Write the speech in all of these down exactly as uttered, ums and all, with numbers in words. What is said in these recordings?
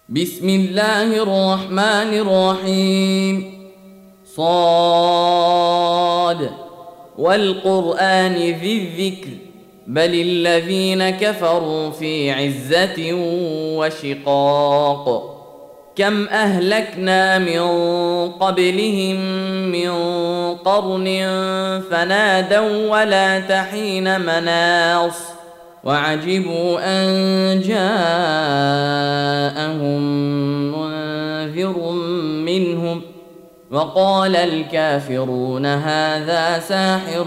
بسم الله الرحمن الرحيم. صاد والقرآن ذي الذكر بل الذين كفروا في عزة وشقاق. كم أهلكنا من قبلهم من قرن فنادوا ولا تحين مناص وعجبوا أن جاءهم منذر منهم وقال الكافرون هذا ساحر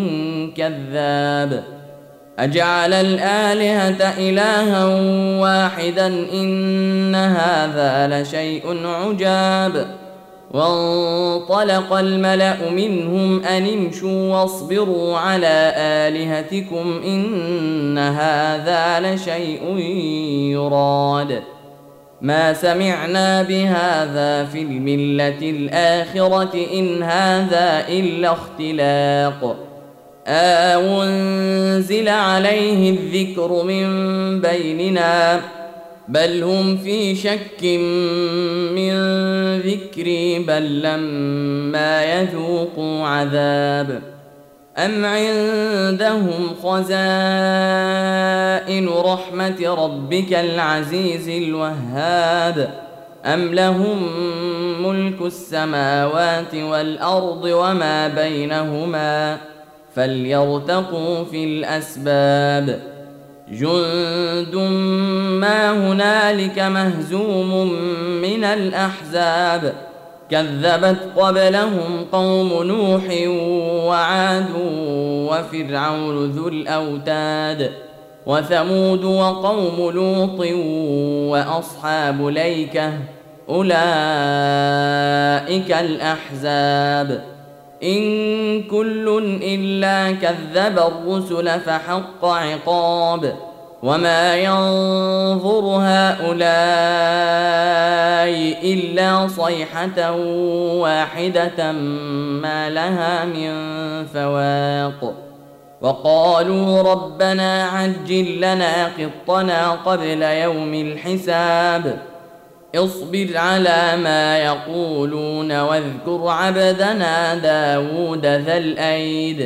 كذاب. أجعل الآلهة إلها واحدا إن هذا لشيء عجاب. وانطلق الملأ منهم أن امشوا واصبروا على آلهتكم إن هذا لشيء يراد. ما سمعنا بهذا في الملة الآخرة إن هذا إلا اختلاق. أأنزل عليه الذكر من بيننا بل هم في شك من ذكري بل لما يذوقوا عذاب. أم عندهم خزائن رحمة ربك العزيز الوهاب أم لهم ملك السماوات والأرض وما بينهما فليرتقوا في الأسباب. جند ما هنالك مهزوم من الأحزاب كذبت قبلهم قوم نوح وعاد وفرعون ذو الأوتاد وثمود وقوم لوط وأصحاب ليكة أولئك الأحزاب. إن كل إلا كذب الرسل فحق عقاب. وما ينظر هؤلاء إلا صيحة واحدة ما لها من فواق. وقالوا ربنا عجل لنا قطنا قبل يوم الحساب. اصبر على ما يقولون واذكر عبدنا داود ذا الأيد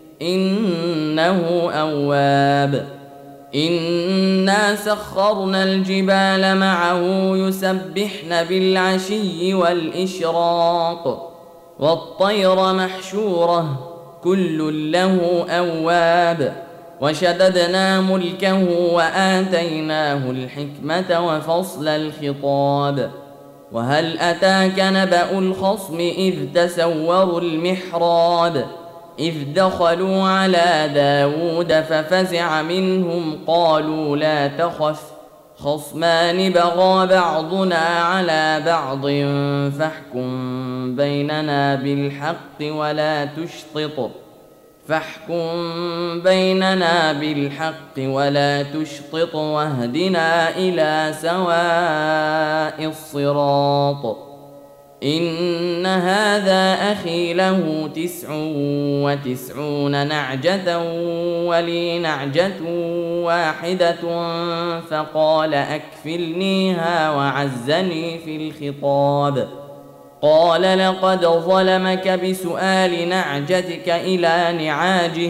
إنه أواب. إنا سخرنا الجبال معه يسبحن بالعشي والإشراق والطير محشورة كل له أواب. وشددنا ملكه وآتيناه الحكمة وفصل الخطاب. وهل أتاك نبأ الخصم إذ تسوروا المحراب إذ دخلوا على داود ففزع منهم قالوا لا تخف خصمان بغى بعضنا على بعض فاحكم بيننا بالحق ولا تشطط فاحكم بيننا بالحق ولا تشطط واهدنا إلى سواء الصراط. إن هذا أخي له تسع وتسعون نعجة ولي نعجة واحدة فقال أكفلنيها وعزني في الخطاب. قال لقد ظلمك بسؤال نعجتك إلى نعاجه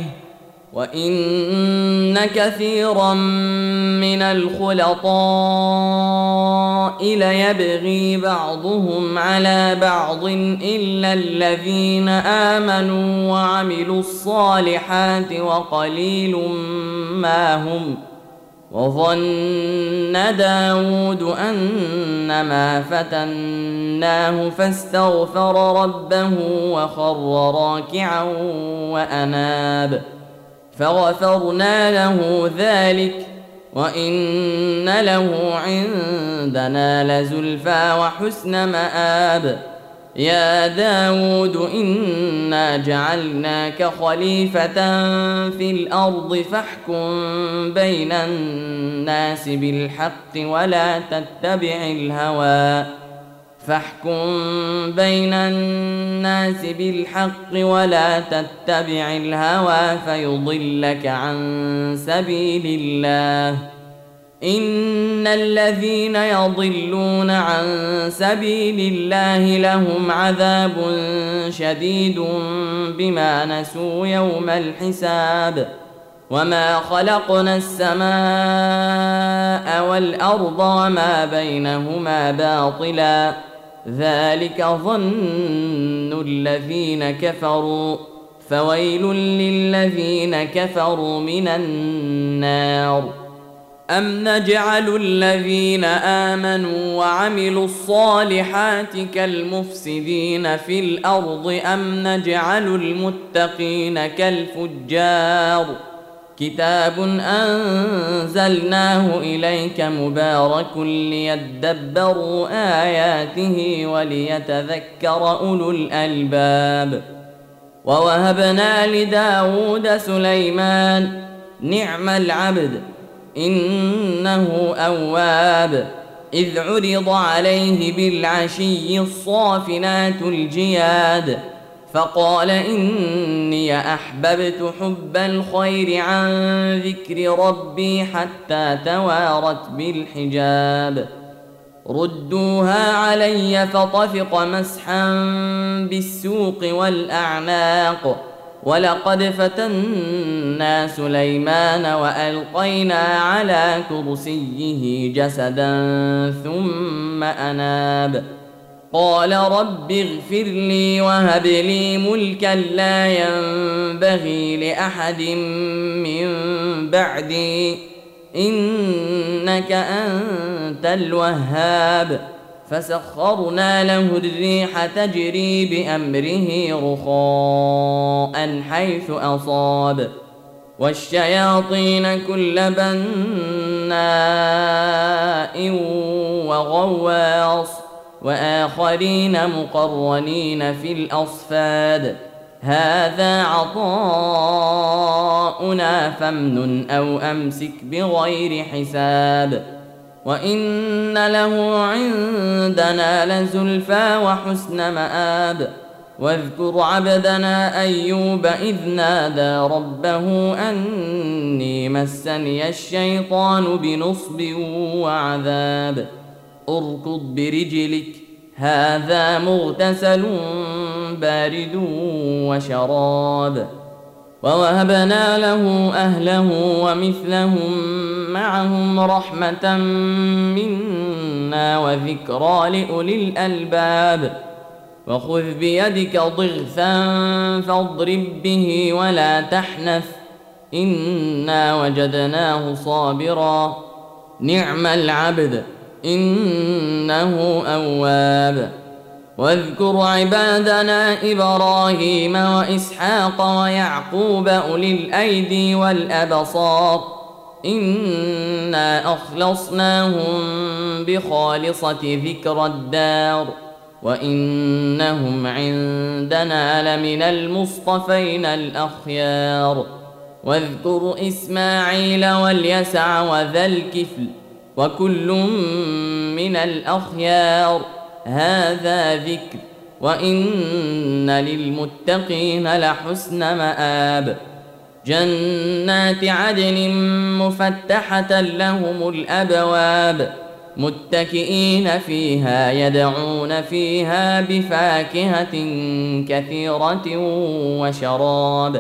وإن كثيرا من الخلطاء ليبغي بعضهم على بعض إلا الذين آمنوا وعملوا الصالحات وقليل ما هم. وظن داود أنما فتناه فاستغفر ربه وخر راكعا وأناب فغفرنا له ذلك وإن له عندنا لزلفى وحسن مآب. يا داود إنا جعلناك خليفة في الأرض فاحكم بين الناس بالحق ولا تتبع الهوى فاحكم بين الناس بالحق ولا تتبع الهوى فيضلك عن سبيل الله إن الذين يضلون عن سبيل الله لهم عذاب شديد بما نسوا يوم الحساب وما خلقنا السماء والأرض وما بينهما باطلا ذلك ظن الذين كفروا فويل للذين كفروا من النار أم نجعل الذين آمنوا وعملوا الصالحات كالمفسدين في الأرض أم نجعل المتقين كالفجار كتاب أنزلناه إليك مبارك ليدبروا آياته وليتذكر أولو الألباب ووهبنا لداود سليمان نعم العبد إنه أواب إذ عرض عليه بالعشي الصافنات الجياد فقال إني أحببت حب الخير عن ذكر ربي حتى توارت بالحجاب ردوها علي فطفق مسحا بالسوق والأعناق ولقد فتنا سليمان وألقينا على كرسيه جسدا ثم أناب قال رب اغفر لي وهب لي ملكا لا ينبغي لأحد من بعدي إنك أنت الوهاب فسخرنا له الريح تجري بأمره رخاء حيث أصاب والشياطين كل بناء وغواص وآخرين مقرنين في الأصفاد هذا عطاؤنا فامنن أو أمسك بغير حساب وإن له عندنا لزلفى وحسن مآب واذكر عبدنا أيوب إذ نادى ربه أني مسني الشيطان بنصب وعذاب اركض برجلك هذا مغتسل بارد وشراب ووهبنا له أهله ومثلهم معهم رحمة منا وذكرى لأولي الألباب وخذ بيدك ضغثا فاضرب به ولا تحنث إنا وجدناه صابرا نعم العبد إنه أواب واذكر عبادنا إبراهيم وإسحاق ويعقوب أولي الأيدي والأبصار إنا أخلصناهم بخالصة ذكر الدار وإنهم عندنا لمن المصطفين الأخيار واذكر إسماعيل واليسع وذا الكفل وكل من الأخيار هذا ذكر وإن للمتقين لحسن مآب جنات عدن مفتحة لهم الأبواب متكئين فيها يدعون فيها بفاكهة كثيرة وشراب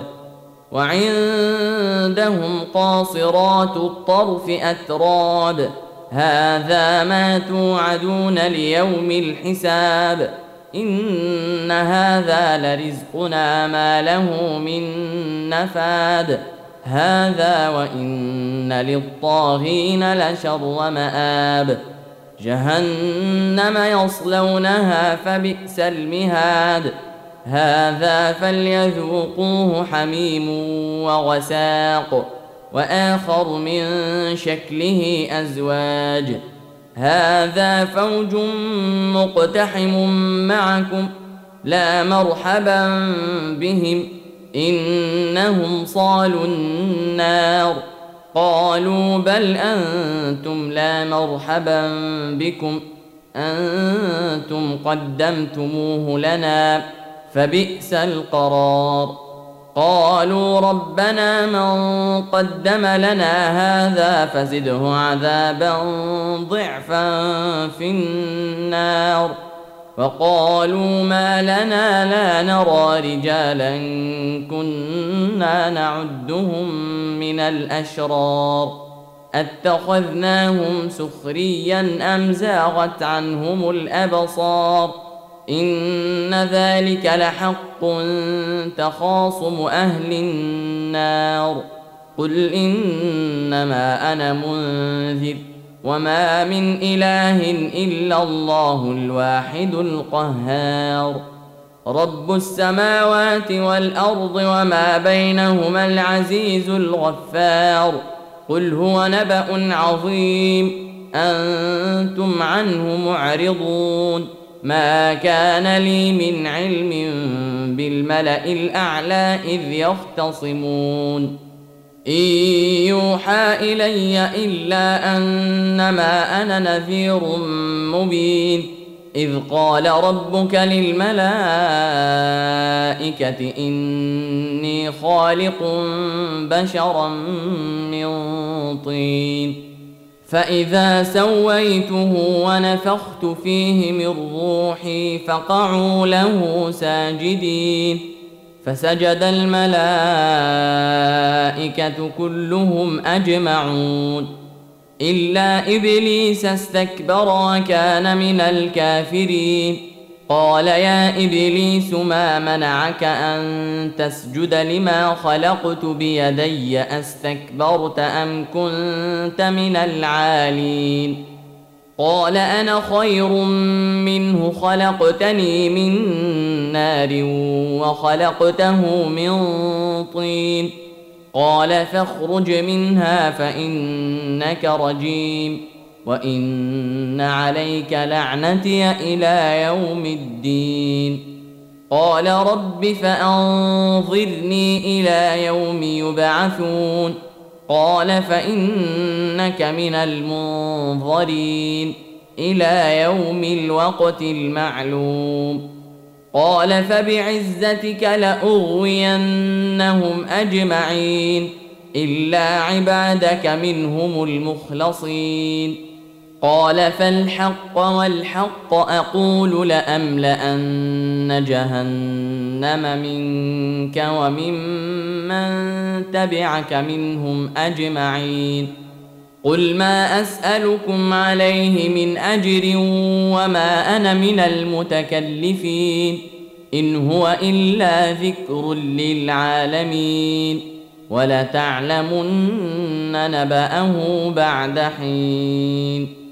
وعندهم قاصرات الطرف أتراب هذا ما توعدون ليوم الحساب إن هذا لرزقنا ما له من نفاد هذا وإن للطاغين لشر مآب جهنم يصلونها فبئس المهاد هذا فليذوقوه حميم وغساق وآخر من شكله أزواج هذا فوج مقتحم معكم لا مرحبا بهم إنهم صالوا النار قالوا بل أنتم لا مرحبا بكم أنتم قدمتموه لنا فبئس القرار قالوا ربنا من قدم لنا هذا فزده عذابا ضعفا في النار. وقالوا ما لنا لا نرى رجالا كنا نعدهم من الأشرار أتخذناهم سخريا أم زاغت عنهم الأبصار إن ذلك لحق تخاصم أهل النار. قل إنما أنا منذر وما من إله إلا الله الواحد القهار. رب السماوات والأرض وما بينهما العزيز الغفار. قل هو نبأ عظيم أنتم عنه معرضون. ما كان لي من علم بالملأ الأعلى إذ يختصمون إن يوحى إلي إلا أنما أنا نذير مبين. إذ قال ربك للملائكة إني خالق بشرا من طين فإذا سويته ونفخت فيه من روحي فقعوا له ساجدين. فسجد الملائكة كلهم أجمعون إلا إبليس استكبر وكان من الكافرين. قال يا إبليس ما منعك أن تسجد لما خلقت بيدي أستكبرت أم كنت من العالين؟ قال أنا خير منه خلقتني من نار وخلقته من طين. قال فاخرج منها فإنك رجيم وإن عليك لعنتي إلى يوم الدين. قال رب فأنظرني إلى يوم يبعثون. قال فإنك من المنظرين إلى يوم الوقت المعلوم. قال فبعزتك لأغوينهم أجمعين إلا عبادك منهم المخلصين. قال فالحق والحق أقول لأملأن جهنم منك وممن تبعك منهم أجمعين. قل ما أسألكم عليه من أجر وما أنا من المتكلفين إن هو إلا ذكر للعالمين ولتعلمن نبأه بعد حين.